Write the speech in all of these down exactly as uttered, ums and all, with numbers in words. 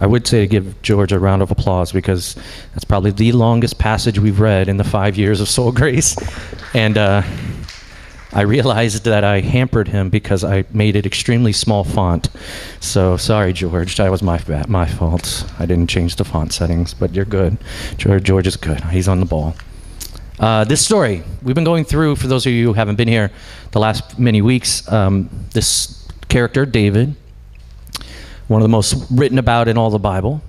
I would say to give George a round of applause, because that's probably the longest passage we've read in the five years of Soul Grace. And uh, I realized that I hampered him because I made it extremely small font. So sorry, George. That was my my fault. I didn't change the font settings, but you're good. George, George is good. He's on the ball. Uh, this story, we've been going through, for those of you who haven't been here the last many weeks, um, this character, David, one of the most written about in all the Bible.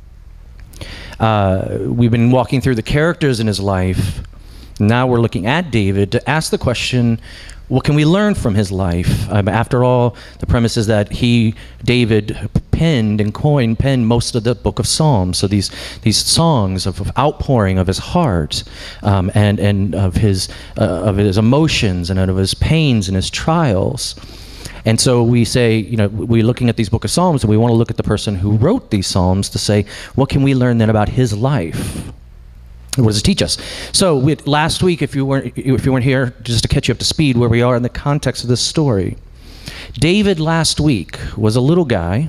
Uh, we've been walking through the characters in his life. Now we're looking at David to ask the question, what can we learn from his life? Um, after all, the premise is that he, David, penned and coined, penned most of the book of Psalms. So these these songs of, of outpouring of his heart, um, and and of his uh, of his emotions and of his pains and his trials. And so we say, you know, we're looking at these book of Psalms, and we want to look at the person who wrote these Psalms to say, what can we learn then about his life? What does it teach us? So we, last week, if you weren't if you weren't here, just to catch you up to speed where we are in the context of this story, David last week was a little guy,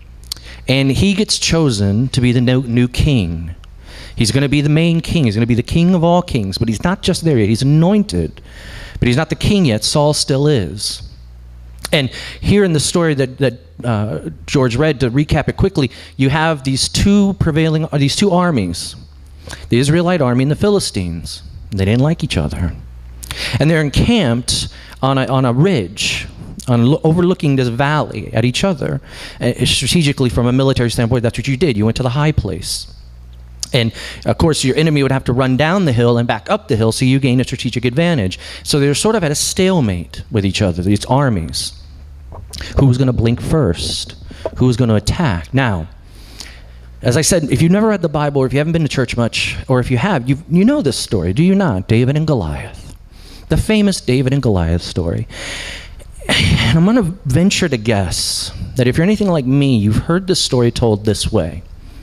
and he gets chosen to be the new, new king. He's going to be the main king. He's going to be the king of all kings, but he's not just there yet. He's anointed, but he's not the king yet. Saul still is. And here in the story that, that uh, George read, to recap it quickly, you have these two prevailing, uh, these two armies. The Israelite army and the Philistines. They didn't like each other. And they're encamped on a, on a ridge, on overlooking this valley at each other. Uh, strategically, from a military standpoint, that's what you did. You went to the high place. And, of course, your enemy would have to run down the hill and back up the hill, so you gain a strategic advantage. So they're sort of at a stalemate with each other, these armies. Who was going to blink first? Who was going to attack? Now, as I said, if you've never read the Bible, or if you haven't been to church much, or if you have, you you know this story, do you not? David and Goliath. The famous David and Goliath story. And I'm going to venture to guess that if you're anything like me, you've heard this story told this way.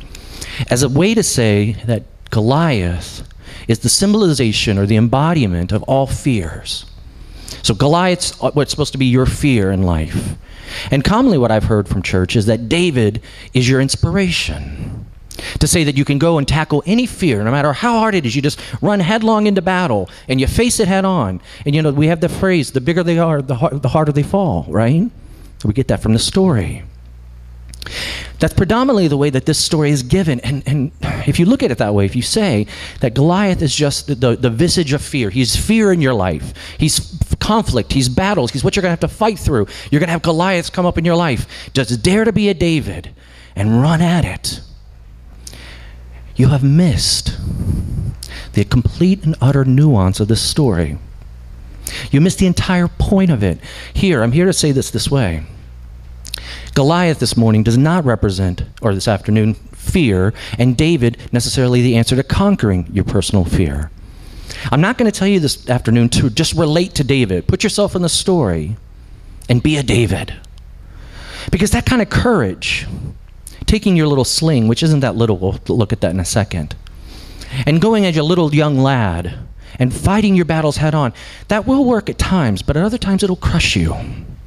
As a way to say that Goliath is the symbolization or the embodiment of all fears. So Goliath's what's supposed to be your fear in life. And commonly what I've heard from church is that David is your inspiration. To say that you can go and tackle any fear, no matter how hard it is. You just run headlong into battle and you face it head on. And you know, we have the phrase, the bigger they are, the, har- the harder they fall, right? So we get that from the story. That's predominantly the way that this story is given. And, and if you look at it that way, if you say that Goliath is just the, the visage of fear, he's fear in your life, he's conflict, he's battles, he's what you're going to have to fight through. You're going to have Goliaths come up in your life. Just dare to be a David and run at it. You have missed the complete and utter nuance of this story. You missed the entire point of it. Here, I'm here to say this this way. Goliath this morning does not represent, or this afternoon, fear, and David necessarily the answer to conquering your personal fear. I'm not going to tell you this afternoon to just relate to David. Put yourself in the story and be a David. Because that kind of courage, taking your little sling, which isn't that little, we'll look at that in a second, and going as a little young lad and fighting your battles head on, that will work at times, but at other times it'll crush you.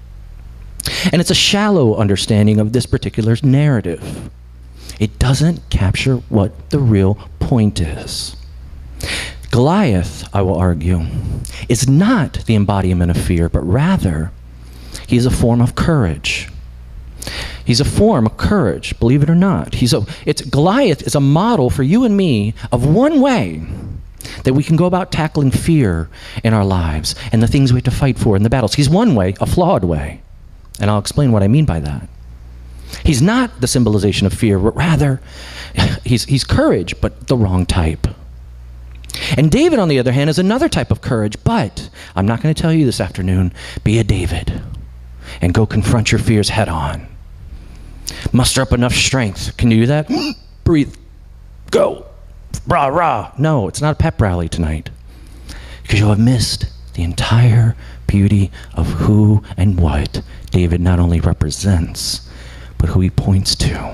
And it's a shallow understanding of this particular narrative. It doesn't capture what the real point is. Goliath, I will argue, is not the embodiment of fear, but rather he is a form of courage. He's a form of courage, believe it or not. He's a, it's, Goliath is a model for you and me of one way that we can go about tackling fear in our lives and the things we have to fight for in the battles. He's one way, a flawed way. And I'll explain what I mean by that. He's not the symbolization of fear, but rather he's, he's courage, but the wrong type. And David, on the other hand, is another type of courage, but I'm not going to tell you this afternoon, be a David and go confront your fears head on. Muster up enough strength. Can you do that? Breathe. Go. Rah, rah. No, it's not a pep rally tonight. Because you'll have missed the entire beauty of who and what David not only represents, but who he points to.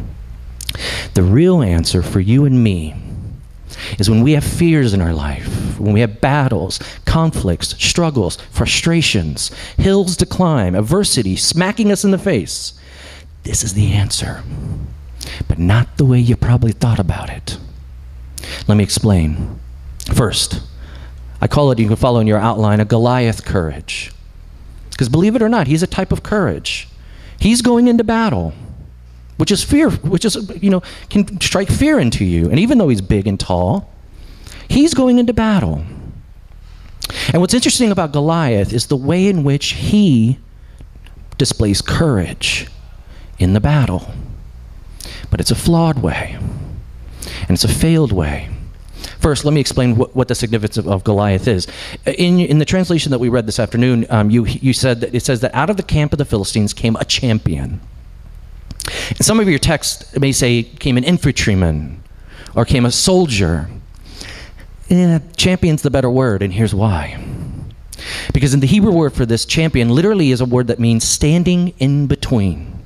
The real answer for you and me is when we have fears in our life, when we have battles, conflicts, struggles, frustrations, hills to climb, adversity smacking us in the face. This is the answer. but not the way you probably thought about it. Let me explain. First, I call it, you can follow in your outline, a Goliath courage. Because believe it or not, he's a type of courage. He's going into battle, which is fear, which is, you know, can strike fear into you. And even though he's big and tall, he's going into battle. And what's interesting about Goliath is the way in which he displays courage in the battle. But it's a flawed way, and it's a failed way. First, let me explain what, what the significance of, of Goliath is. In, in the translation that we read this afternoon, um, you, you said that it says that out of the camp of the Philistines came a champion. And some of your texts may say came an infantryman or came a soldier. Eh, champion's the better word, and here's why. Because in the Hebrew word for this, champion literally is a word that means standing in between.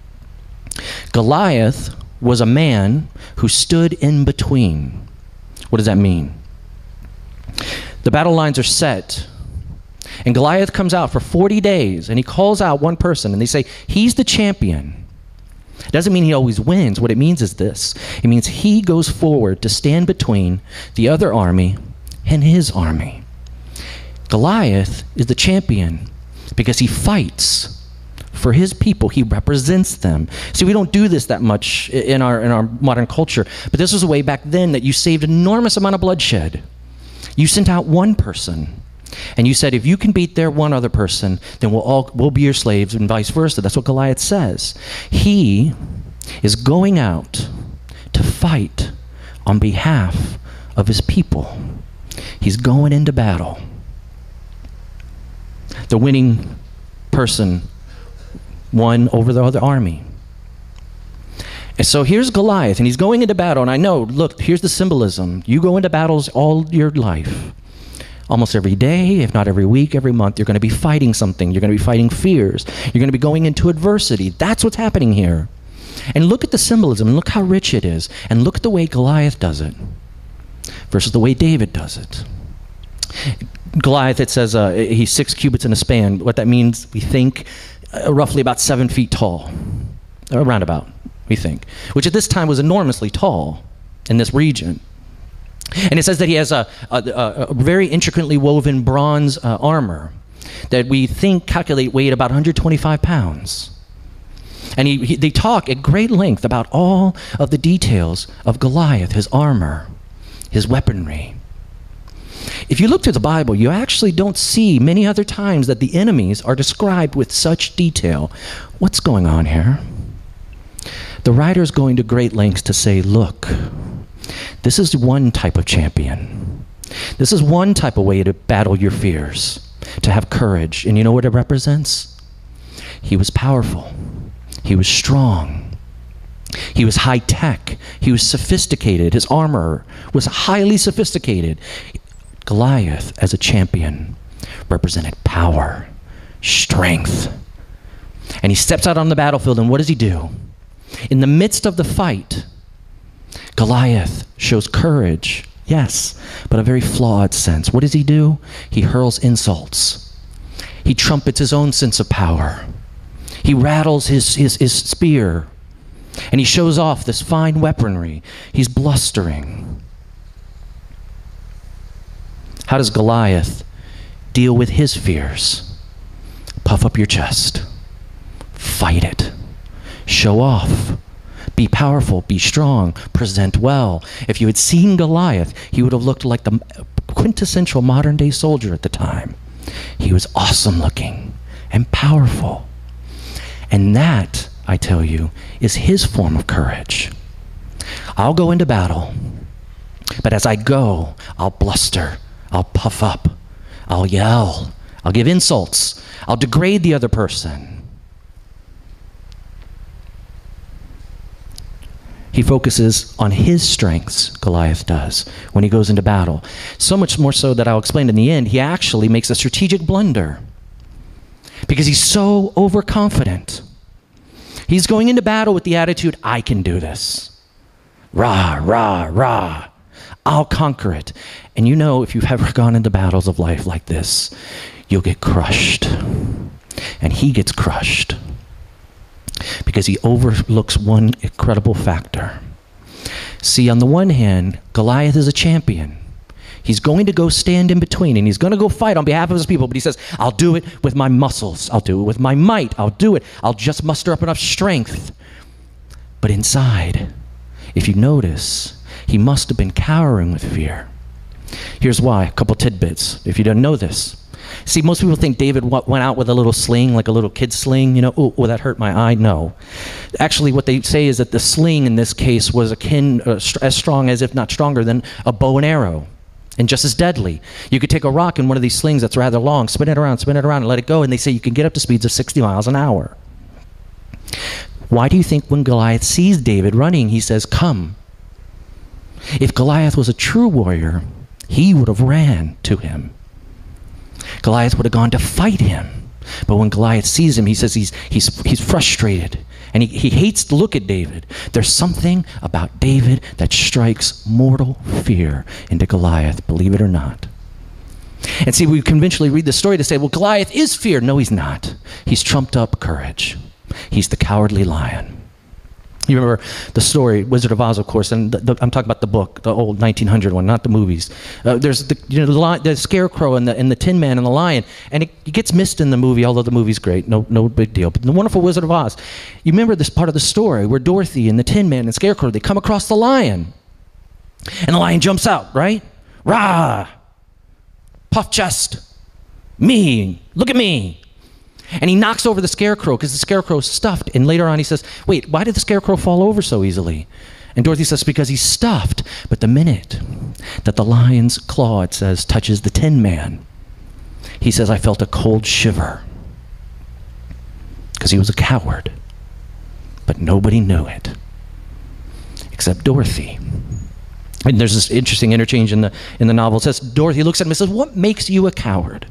Goliath was a man who stood in between. What does that mean? The battle lines are set, and Goliath comes out for forty days, and he calls out one person, and they say, he's the champion. It doesn't mean he always wins. What it means is this. It means he goes forward to stand between the other army and his army. Goliath is the champion because he fights for his people. He represents them. See, we don't do this that much in our in our modern culture, but this was a way back then that you saved an enormous amount of bloodshed. You sent out one person, and you said, if you can beat their one other person, then we'll all we'll be your slaves, and vice versa. That's what Goliath says. He is going out to fight on behalf of his people. He's going into battle. The winning person won over the other army. And so here's Goliath, and he's going into battle. And I know, look, here's the symbolism. You go into battles all your life. Almost every day, if not every week, every month, you're going to be fighting something. You're going to be fighting fears. You're going to be going into adversity. That's what's happening here. And look at the symbolism, and look how rich it is. And look at the way Goliath does it versus the way David does it. Goliath, it says uh, he's six cubits in a span. What that means, we think, uh, roughly about seven feet tall. Around about, we think. Which at this time was enormously tall in this region. And it says that he has a, a, a very intricately woven bronze uh, armor that we think calculate weighed about one hundred twenty-five pounds. And he, he, they talk at great length about all of the details of Goliath, his armor, his weaponry. If you look through the Bible, you actually don't see many other times that the enemies are described with such detail. What's going on here? The writer's going to great lengths to say, look, this is one type of champion. This is one type of way to battle your fears, to have courage. And you know what it represents? He was powerful. He was strong. He was high-tech. He was sophisticated. His armor was highly sophisticated. Goliath, as a champion, represented power, strength. And he steps out on the battlefield, and what does he do? In the midst of the fight, Goliath shows courage, yes, but a very flawed sense. What does he do? He hurls insults. He trumpets his own sense of power. He rattles his, his, his spear, and he shows off this fine weaponry. He's blustering. How does Goliath deal with his fears? Puff up your chest. Fight it. Show off. Be powerful. Be strong. Present well. If you had seen Goliath, he would have looked like the quintessential modern-day soldier at the time. He was awesome looking and powerful. And that, I tell you, is his form of courage. I'll go into battle, but as I go, I'll bluster. I'll puff up. I'll yell. I'll give insults. I'll degrade the other person. He focuses on his strengths, Goliath does, when he goes into battle. So much more so that I'll explain in the end, he actually makes a strategic blunder because he's so overconfident. He's going into battle with the attitude, I can do this. Rah, rah, rah. I'll conquer it. And you know, if you've ever gone into battles of life like this, you'll get crushed. And he gets crushed. because he overlooks one incredible factor. See, on the one hand, Goliath is a champion. He's going to go stand in between, and he's going to go fight on behalf of his people, but he says, I'll do it with my muscles. I'll do it with my might. I'll do it. I'll just muster up enough strength. But inside, if you notice, he must have been cowering with fear. Here's why, a couple tidbits, if you don't know this. See, most people think David went out with a little sling, like a little kid sling, you know, oh, oh, that hurt my eye. No. Actually, what they say is that the sling in this case was akin, uh, as strong as, if not stronger, than a bow and arrow, and just as deadly. You could take a rock in one of these slings that's rather long, spin it around, spin it around, and let it go, and they say you can get up to speeds of sixty miles an hour. Why do you think when Goliath sees David running, he says, come? If Goliath was a true warrior, he would have ran to him. Goliath would have gone to fight him. But when Goliath sees him, he says he's, he's, he's frustrated. And he, he hates to look at David. There's something about David that strikes mortal fear into Goliath, believe it or not. And see, we conventionally read the story to say, well, Goliath is fear. No, he's not. He's trumped up courage. He's the cowardly lion. You remember the story, Wizard of Oz, of course, and the, the, I'm talking about the book, the old nineteen hundred one, not the movies. Uh, there's the, you know, the, lion, the scarecrow and the, and the Tin Man and the lion, and it, it gets missed in the movie, although the movie's great, no, no big deal. But the wonderful Wizard of Oz, you remember this part of the story where Dorothy and the Tin Man and Scarecrow, they come across the lion, and the lion jumps out, right? Rah! Puff chest. Me. Look at me. And he knocks over the Scarecrow because the Scarecrow's stuffed. And later on he says, wait, why did the Scarecrow fall over so easily? And Dorothy says, because he's stuffed. But the minute that the lion's claw, it says, touches the Tin Man, he says, I felt a cold shiver. Because he was a coward. But nobody knew it. Except Dorothy. And there's this interesting interchange in the, in the novel. It says, Dorothy looks at him and says, what makes you a coward?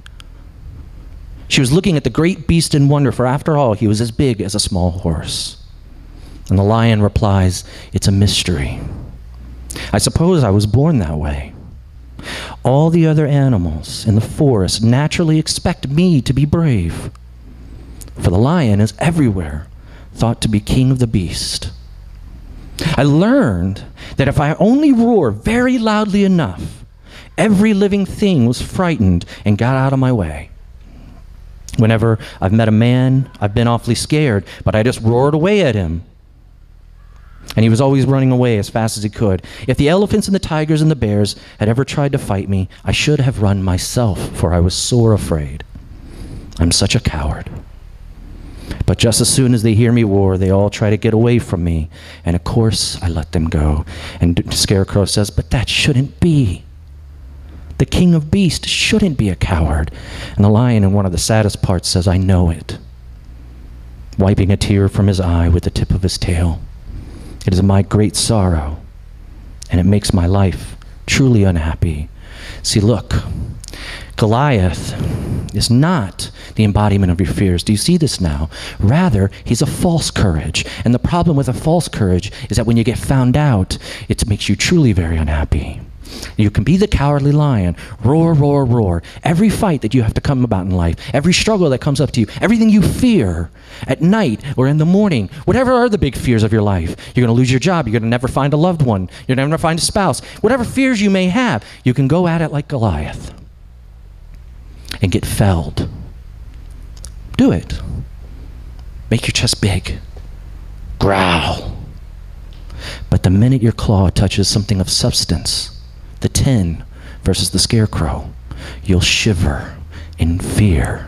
She was looking at the great beast in wonder, for after all, he was as big as a small horse. And the lion replies, it's a mystery. I suppose I was born that way. All the other animals in the forest naturally expect me to be brave. For the lion is everywhere thought to be king of the beast. I learned that if I only roar very loudly enough, every living thing was frightened and got out of my way. Whenever I've met a man, I've been awfully scared, but I just roared away at him. And he was always running away as fast as he could. If the elephants and the tigers and the bears had ever tried to fight me, I should have run myself, for I was sore afraid. I'm such a coward. But just as soon as they hear me roar, they all try to get away from me. And of course, I let them go. And Scarecrow says, but that shouldn't be. The king of beasts shouldn't be a coward. And the lion, in one of the saddest parts, says, I know it. Wiping a tear from his eye with the tip of his tail. It is my great sorrow, and it makes my life truly unhappy. See, look, Goliath is not the embodiment of your fears. Do you see this now? Rather, he's a false courage. And the problem with a false courage is that when you get found out, it makes you truly very unhappy. You can be the cowardly lion, roar, roar, roar. Every fight that you have to come about in life, every struggle that comes up to you, everything you fear at night or in the morning, whatever are the big fears of your life. You're going to lose your job. You're going to never find a loved one. You're never going to find a spouse. Whatever fears you may have, you can go at it like Goliath and get felled. Do it. Make your chest big. Growl. But the minute your claw touches something of substance, the tin versus the Scarecrow, you'll shiver in fear.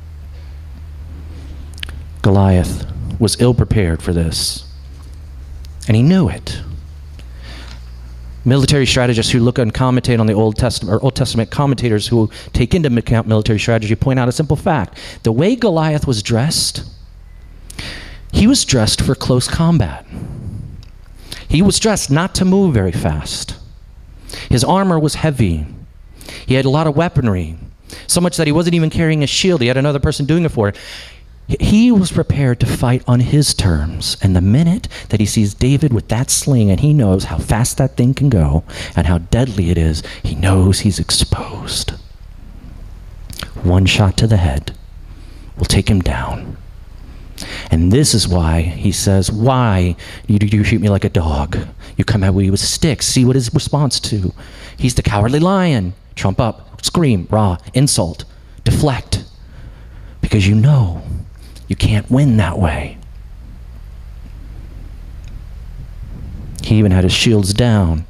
Goliath was ill prepared for this, and he knew it. Military strategists who look and commentate on the Old Testament, or Old Testament commentators who take into account military strategy, point out a simple fact. The way Goliath was dressed, he was dressed for close combat. He was dressed not to move very fast. His armor was heavy. He had a lot of weaponry, so much that he wasn't even carrying a shield. He had another person doing it for him. He was prepared to fight on his terms. And the minute that he sees David with that sling, and he knows how fast that thing can go and how deadly it is, he knows he's exposed. One shot to the head will take him down. And this is why he says, why do you treat me like a dog? You come at me with sticks. See what his response to. He's the cowardly lion. Trump up, scream, rah, insult, deflect. Because you know you can't win that way. He even had his shields down.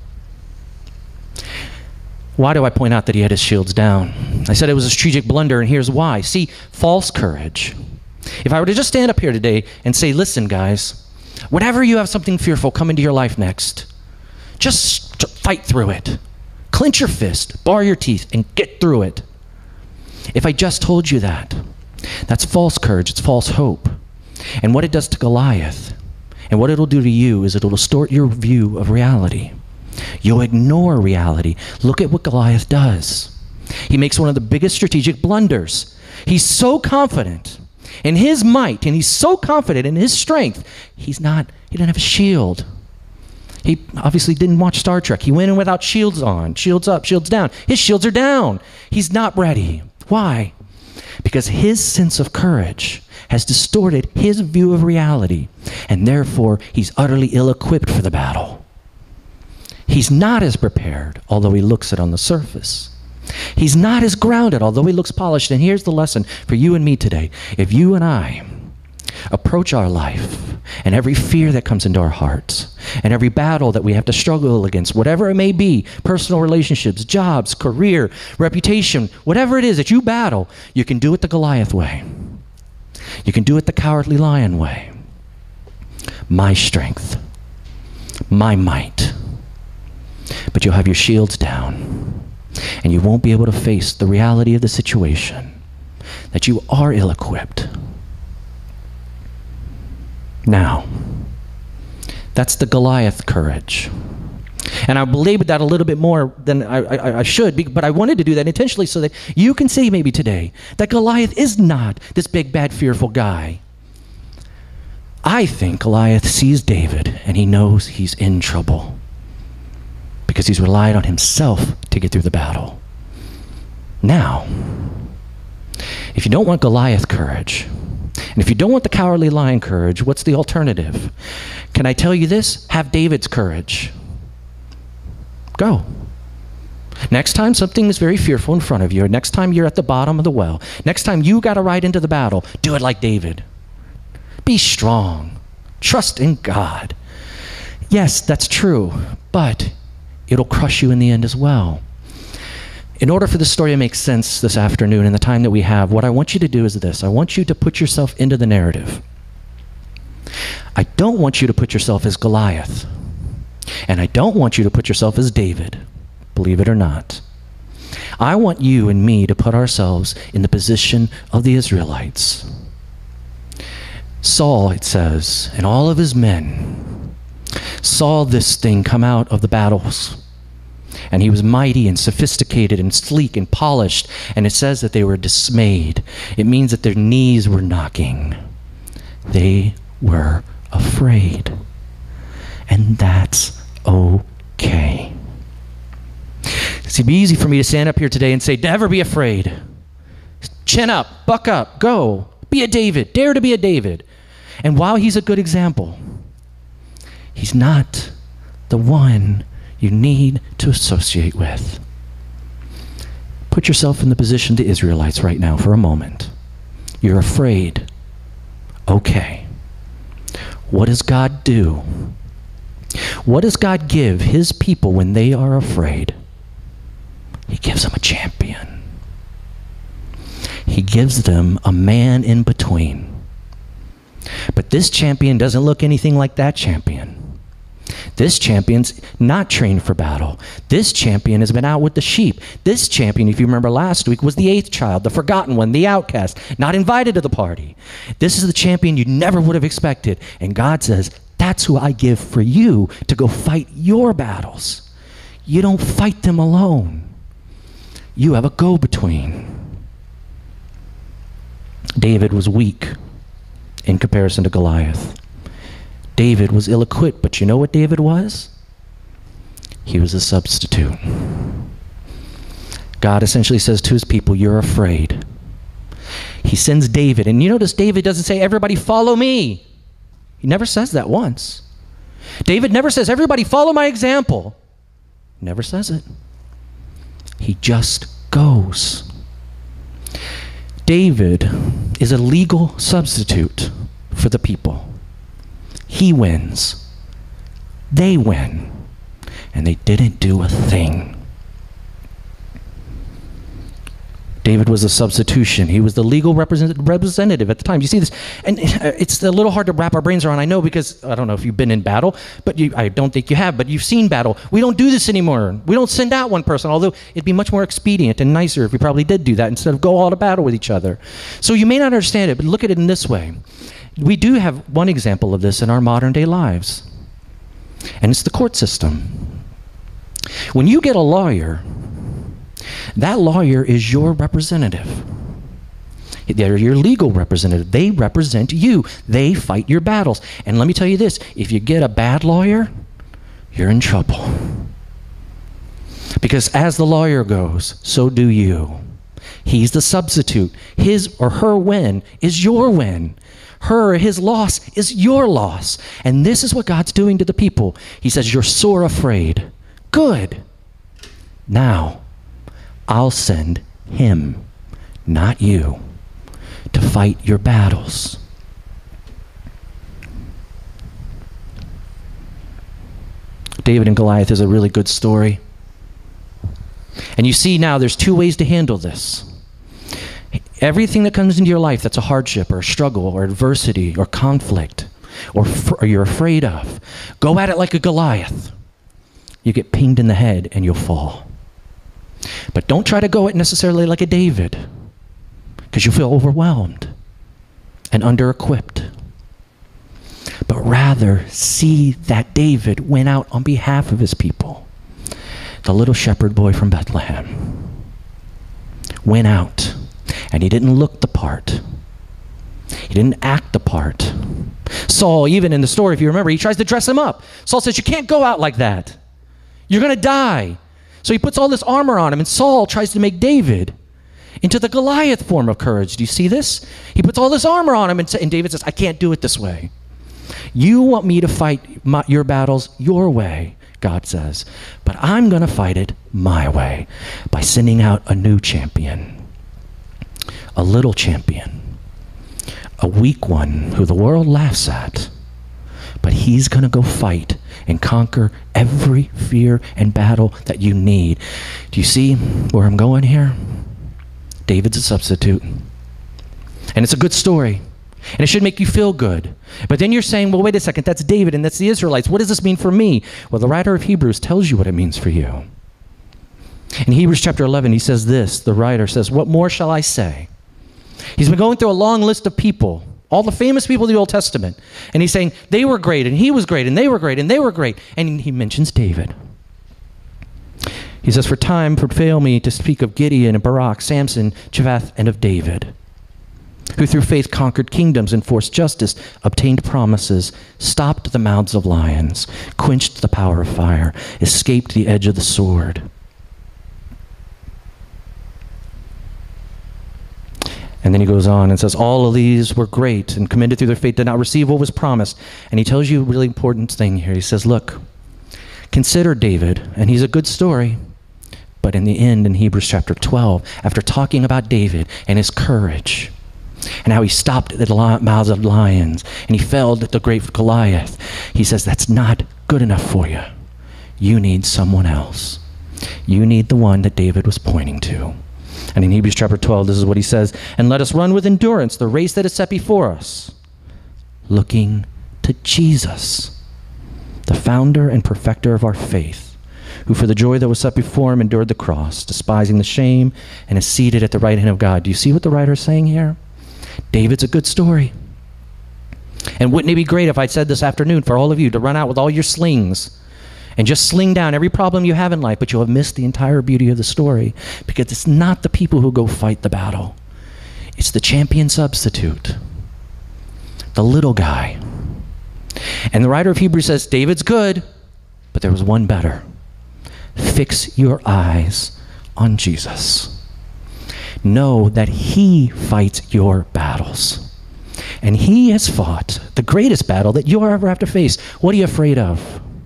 Why do I point out that he had his shields down? I said it was a strategic blunder, and here's why. See, false courage. If I were to just stand up here today and say, listen, guys, whenever you have something fearful come into your life next, just fight through it. Clench your fist, bar your teeth, and get through it. If I just told you that, that's false courage, it's false hope. And what it does to Goliath, and what it'll do to you, is it'll distort your view of reality. You'll ignore reality. Look at what Goliath does. He makes one of the biggest strategic blunders. He's so confident in his might, and he's so confident in his strength, he's not, he doesn't have a shield. He obviously didn't watch Star Trek. He went in without shields on, shields up, shields down. His shields are down. He's not ready. Why? Because his sense of courage has distorted his view of reality, and therefore he's utterly ill-equipped for the battle. He's not as prepared, although he looks it on the surface. He's not as grounded, although he looks polished. And here's the lesson for you and me today. If you and I approach our life and every fear that comes into our hearts and every battle that we have to struggle against, whatever it may be, personal relationships, jobs, career, reputation, whatever it is that you battle, you can do it the Goliath way. You can do it the cowardly lion way. My strength, my might. But you'll have your shields down. And you won't be able to face the reality of the situation, that you are ill-equipped. Now, that's the Goliath courage. And I belabored that a little bit more than I, I, I should, but I wanted to do that intentionally so that you can see maybe today that Goliath is not this big, bad, fearful guy. I think Goliath sees David and he knows he's in trouble, because he's relied on himself to get through the battle. Now, if you don't want Goliath courage, and if you don't want the cowardly lion courage, what's the alternative? Can I tell you this? Have David's courage. Go. Next time something is very fearful in front of you, or next time you're at the bottom of the well, next time you got to ride into the battle, do it like David. Be strong. Trust in God. Yes, that's true, but it'll crush you in the end as well. In order for this story to make sense this afternoon in the time that we have, what I want you to do is this. I want you to put yourself into the narrative. I don't want you to put yourself as Goliath. And I don't want you to put yourself as David, believe it or not. I want you and me to put ourselves in the position of the Israelites. Saul, it says, and all of his men saw this thing come out of the battles. And he was mighty and sophisticated and sleek and polished. And it says that they were dismayed. It means that their knees were knocking. They were afraid. And that's okay. It'd be easy for me to stand up here today and say, never be afraid. Chin up, buck up, go. Be a David. Dare to be a David. And while he's a good example, he's not the one you need to associate with. Put yourself in the position of the Israelites right now for a moment. You're afraid. Okay. What does God do? What does God give his people when they are afraid? He gives them a champion. He gives them a man in between. But this champion doesn't look anything like that champion. This champion's not trained for battle. This champion has been out with the sheep. This champion, if you remember last week, was the eighth child, the forgotten one, the outcast, not invited to the party. This is the champion you never would have expected. And God says, that's who I give for you to go fight your battles. You don't fight them alone. You have a go-between. David was weak in comparison to Goliath. David was ill-equipped, but you know what David was? He was a substitute. God essentially says to his people, you're afraid. He sends David. And you notice David doesn't say, everybody follow me. He never says that once. David never says, everybody follow my example. Never says it. He just goes. David is a legal substitute for the people. He wins. They win. And they didn't do a thing. David was a substitution. He was the legal represent- representative at the time. You see this? And it's a little hard to wrap our brains around, I know, because I don't know if you've been in battle, but you, I don't think you have, but you've seen battle. We don't do this anymore. We don't send out one person, although it'd be much more expedient and nicer if we probably did do that instead of go all to battle with each other. So you may not understand it, but look at it in this way. We do have one example of this in our modern day lives, and it's the court system. When you get a lawyer, that lawyer is your representative. They're your legal representative. They represent you. They fight your battles. And let me tell you this, if you get a bad lawyer, you're in trouble. Because as the lawyer goes, so do you. He's the substitute. His or her win is your win. Her or his loss is your loss. And this is what God's doing to the people. He says, you're sore afraid. Good. Now, I'll send him, not you, to fight your battles. David and Goliath is a really good story. And you see now there's two ways to handle this. Everything that comes into your life that's a hardship or a struggle or adversity or conflict or, fr- or you're afraid of, go at it like a Goliath. You get pinged in the head and you'll fall. But don't try to go it necessarily like a David, because you feel overwhelmed and under-equipped. But rather see that David went out on behalf of his people. The little shepherd boy from Bethlehem went out, and he didn't look the part. He didn't act the part. Saul, even in the story, if you remember, he tries to dress him up. Saul says, you can't go out like that. You're going to die. So he puts all this armor on him, and Saul tries to make David into the Goliath form of courage. Do you see this? He puts all this armor on him, and, and David says, I can't do it this way. You want me to fight my, your battles your way, God says, but I'm going to fight it my way by sending out a new champion, a little champion, a weak one who the world laughs at, but he's going to go fight and conquer every fear and battle that you need. Do you see where I'm going here? David's a substitute. And it's a good story. And it should make you feel good. But then you're saying, well, wait a second, that's David and that's the Israelites. What does this mean for me? Well, the writer of Hebrews tells you what it means for you. In Hebrews chapter eleven, he says this. The writer says, what more shall I say? He's been going through a long list of people, all the famous people of the Old Testament. And he's saying, they were great, and he was great, and they were great, and they were great. And he mentions David. He says, for time would fail me to speak of Gideon and Barak, Samson, Jephthah, and of David, who through faith conquered kingdoms, enforced justice, obtained promises, stopped the mouths of lions, quenched the power of fire, escaped the edge of the sword. And then he goes on and says, all of these were great and commended through their faith, did not receive what was promised. And he tells you a really important thing here. He says, look, consider David, and he's a good story. But in the end, in Hebrews chapter twelve, after talking about David and his courage, and how he stopped the li- mouths of lions, and he felled the great Goliath, he says, that's not good enough for you. You need someone else. You need the one that David was pointing to. And in Hebrews chapter twelve, this is what he says, and let us run with endurance the race that is set before us, looking to Jesus, the founder and perfecter of our faith, who for the joy that was set before him endured the cross, despising the shame, and is seated at the right hand of God. Do you see what the writer is saying here? David's a good story. And wouldn't it be great if I said this afternoon for all of you to run out with all your slings and just sling down every problem you have in life, but you'll have missed the entire beauty of the story, because it's not the people who go fight the battle. It's the champion substitute, the little guy. And the writer of Hebrews says, David's good, but there was one better. Fix your eyes on Jesus. know that he fights your battles. And he has fought the greatest battle that you'll ever have to face. What are you afraid of?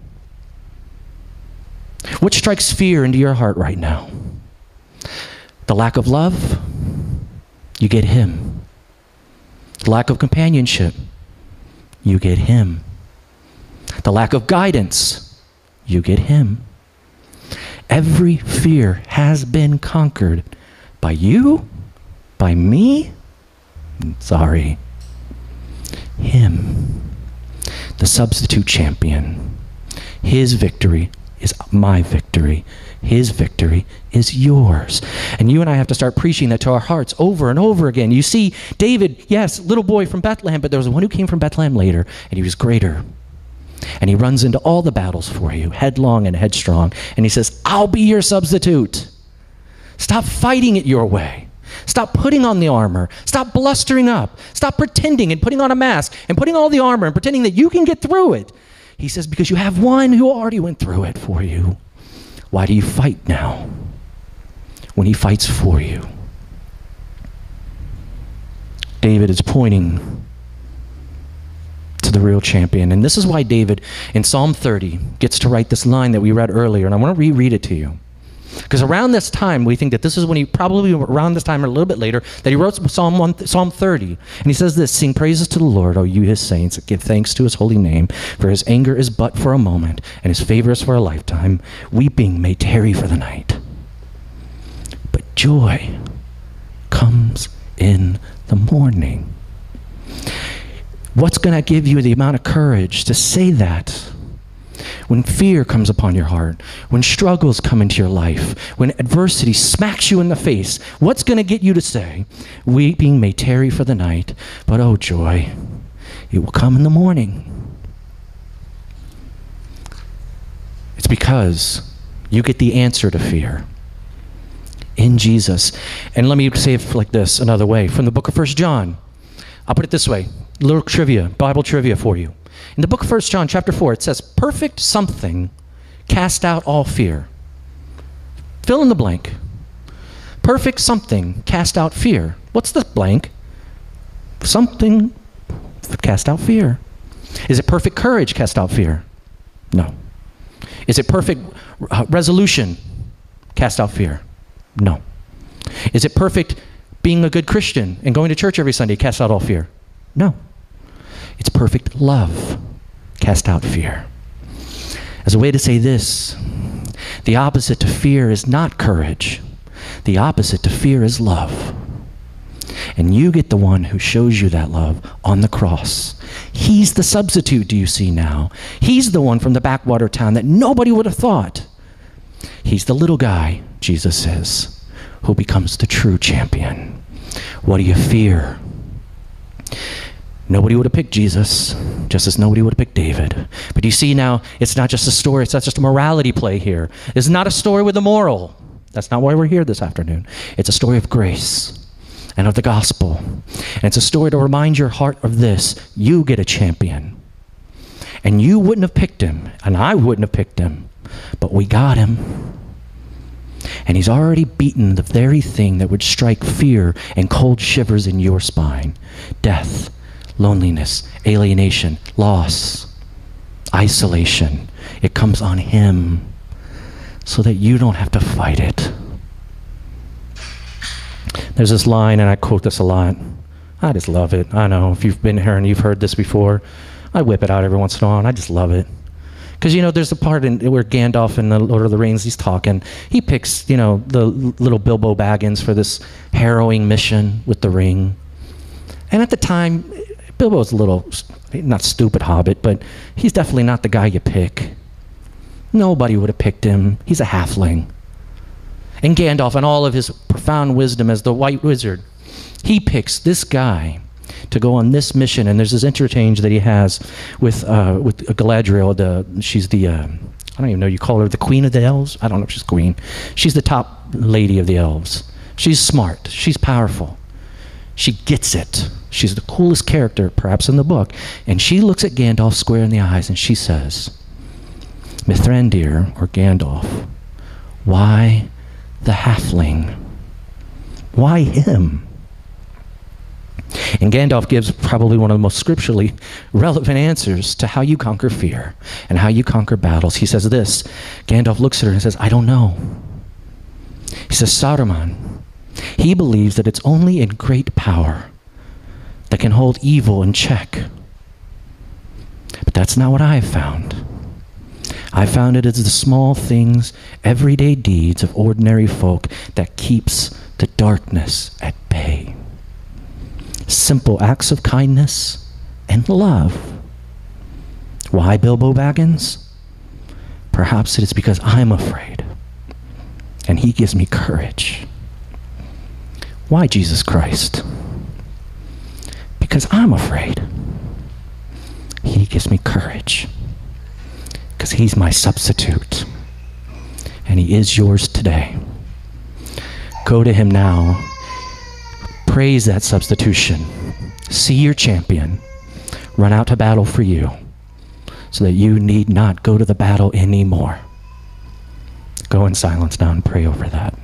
What strikes fear into your heart right now? The lack of love? You get him. The lack of companionship? You get him. The lack of guidance? You get him. Every fear has been conquered by you, by me. Sorry. Him. The substitute champion. His victory is my victory. His victory is yours. And you and I have to start preaching that to our hearts over and over again. You see, David, yes, little boy from Bethlehem, but there was one who came from Bethlehem later, and he was greater. And he runs into all the battles for you, headlong and headstrong. And he says, I'll be your substitute. Stop fighting it your way. Stop putting on the armor. Stop blustering up. Stop pretending and putting on a mask and putting all the armor and pretending that you can get through it. He says, because you have one who already went through it for you. Why do you fight now when he fights for you? David is pointing to the real champion. And this is why David, in Psalm thirty, gets to write this line that we read earlier. And I want to reread it to you. Because around this time, we think that this is when he, probably around this time or a little bit later, that he wrote Psalm, one, Psalm thirty. And he says this, sing praises to the Lord, O you his saints, give thanks to his holy name, for his anger is but for a moment, and his favor is for a lifetime. Weeping may tarry for the night, but joy comes in the morning. What's going to give you the amount of courage to say that? When fear comes upon your heart, when struggles come into your life, when adversity smacks you in the face, what's going to get you to say, weeping may tarry for the night, but oh joy, it will come in the morning? It's because you get the answer to fear in Jesus. And let me say it like this, another way, from the book of First John. I'll put it this way, a little trivia, Bible trivia for you. In the book of First John chapter four, it says, perfect something cast out all fear. Fill in the blank. Perfect something cast out fear. What's the blank? Something cast out fear. Is it perfect courage cast out fear? No. Is it perfect uh, resolution cast out fear? No. Is it perfect being a good Christian and going to church every Sunday cast out all fear? No. It's perfect love cast out fear. As a way to say this, the opposite to fear is not courage. The opposite to fear is love. And you get the one who shows you that love on the cross. He's the substitute, do you see now? He's the one from the backwater town that nobody would have thought. He's the little guy, Jesus says, who becomes the true champion. What do you fear? Nobody would have picked Jesus, just as nobody would have picked David. But you see now, it's not just a story, it's not just a morality play here. It's not a story with a moral. That's not why we're here this afternoon. It's a story of grace and of the gospel. And it's a story to remind your heart of this. You get a champion. And you wouldn't have picked him, and I wouldn't have picked him, but we got him. And he's already beaten the very thing that would strike fear and cold shivers in your spine. Death, loneliness, alienation, loss, isolation. It comes on him so that you don't have to fight it. There's this line, and I quote this a lot. I just love it. I know, if you've been here and you've heard this before, I whip it out every once in a while, and I just love it. Because, you know, there's a part in where Gandalf in the Lord of the Rings, he's talking. He picks, you know, the little Bilbo Baggins for this harrowing mission with the ring. And at the time, Bilbo's a little, not stupid hobbit, but he's definitely not the guy you pick. Nobody would have picked him. He's a halfling. And Gandalf, in all of his profound wisdom as the White Wizard, he picks this guy to go on this mission. And there's this interchange that he has with uh, with Galadriel. The, she's the, uh, I don't even know, you call her the Queen of the Elves? I don't know if she's Queen. She's the top lady of the elves. She's smart. She's powerful. She gets it. She's the coolest character, perhaps, in the book. And she looks at Gandalf square in the eyes and she says, Mithrandir, or Gandalf, why the halfling? Why him? And Gandalf gives probably one of the most scripturally relevant answers to how you conquer fear and how you conquer battles. He says this. Gandalf looks at her and says, I don't know. He says, Saruman, he believes that it's only in great power that can hold evil in check. But that's not what I've found. I found it as the small things, everyday deeds of ordinary folk that keeps the darkness at bay. Simple acts of kindness and love. Why Bilbo Baggins? Perhaps it is because I'm afraid, and he gives me courage. Why Jesus Christ? Because I'm afraid. He gives me courage. Because he's my substitute. And he is yours today. Go to him now. Praise that substitution. See your champion run out to battle for you so that you need not go to the battle anymore. Go in silence now and pray over that.